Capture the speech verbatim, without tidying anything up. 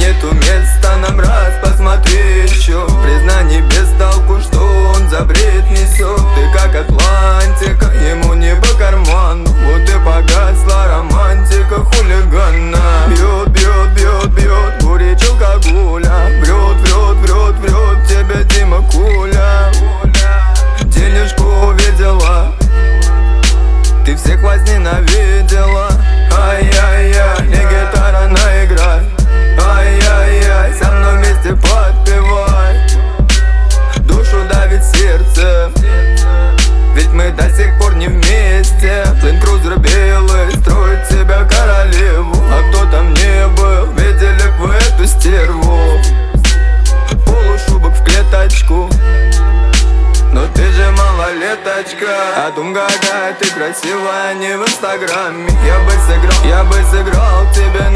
нету места нам, раз посмотри еще. Признаний без толку, что он за бред несет. Ты как Атлантика, ему не по карману. Вот и погасла романтика хулигана. Бьет, бьет, бьет, бьет, курить алкоголя. Врет, врет, врет, врет тебе Дима Куля. Денежку увидела, ты всех возненавидела. Ай-яй-яй, не гитара наиграй. Ай-яй-яй, со мной вместе подпевай. Душу давит сердце, ведь мы до сих пор не вместе. Ленд-крузер белый строит себя королеву. А кто там не был, видели бы эту стерву. Полушубок в клеточку, но ты же малолеточка. А думаю, какая ты красивая, не в инстаграме. Я бы сыграл, я бы сыграл тебе